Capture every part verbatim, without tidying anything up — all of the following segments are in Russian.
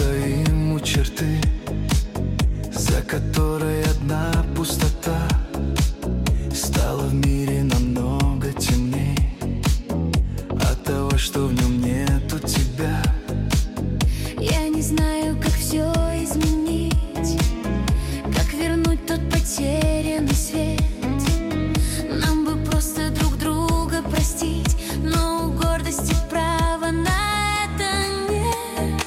стоим у черты, за которой одна пустота. Стало в мире намного темней от того, что в нем нету тебя. Я не знаю, как все изменить, как вернуть тот потерянный свет. Нам бы просто друг друга простить, но у гордости права на это нет.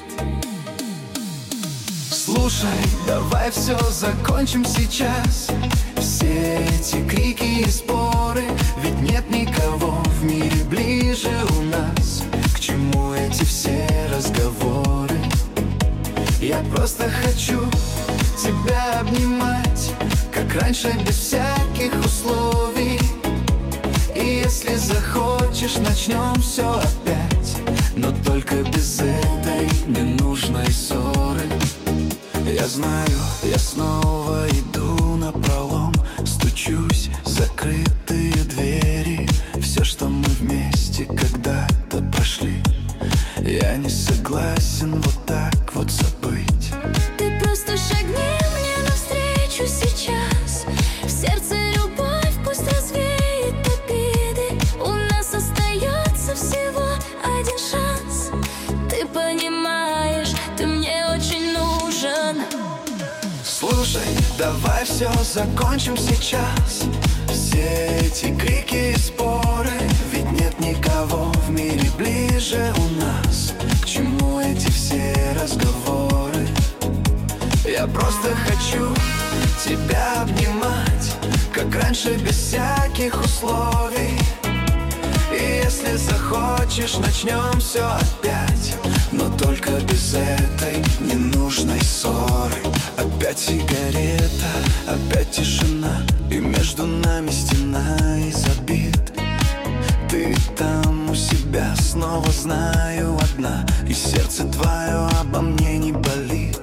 Слушай, давай все закончим сейчас. Все эти крики и споры, ведь нет никого в мире ближе у нас. К чему эти все разговоры? Я просто хочу тебя обнимать, как раньше, без всяких условий. И если захочешь, начнем все опять, но только без этой ненужной ссоры. Я знаю, я снова иду напролом, стучусь в закрытые двери. Все, что мы вместе когда-то прошли, я не согласен вот так вот забыть. Ты просто шагни мне навстречу сейчас. В сердце любовь пусть развеет обиды. У нас остается всего один шанс. Ты понимаешь, ты мне очень нужен. Слушай, давай все закончим сейчас. Все эти крики и споры, ведь нет никого в мире ближе у нас. К чему эти все разговоры? Я просто хочу тебя обнимать, как раньше, без всяких условий. И если захочешь, начнем все опять, но только без этой ненужной ссоры. Опять сигарета, опять тишина, и между нами стена из обид. Ты там у себя, снова знаю, одна, и сердце твое обо мне не болит.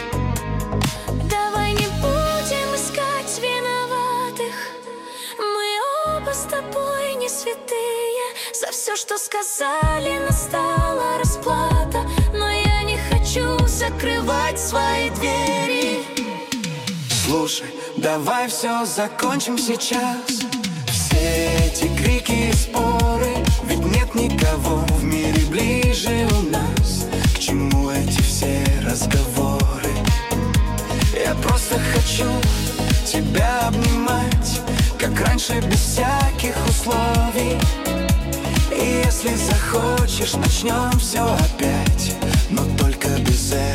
Давай не будем искать виноватых. Мы оба с тобой не святые. За все, что сказали, настала расплата. Но я не хочу закрывать свои двери. Слушай, давай все закончим сейчас. Все эти крики и споры, ведь нет никого в мире ближе у нас. К чему эти все разговоры? Я просто хочу тебя обнимать, как раньше, без всяких условий. И если захочешь, начнем все опять, но только без этого.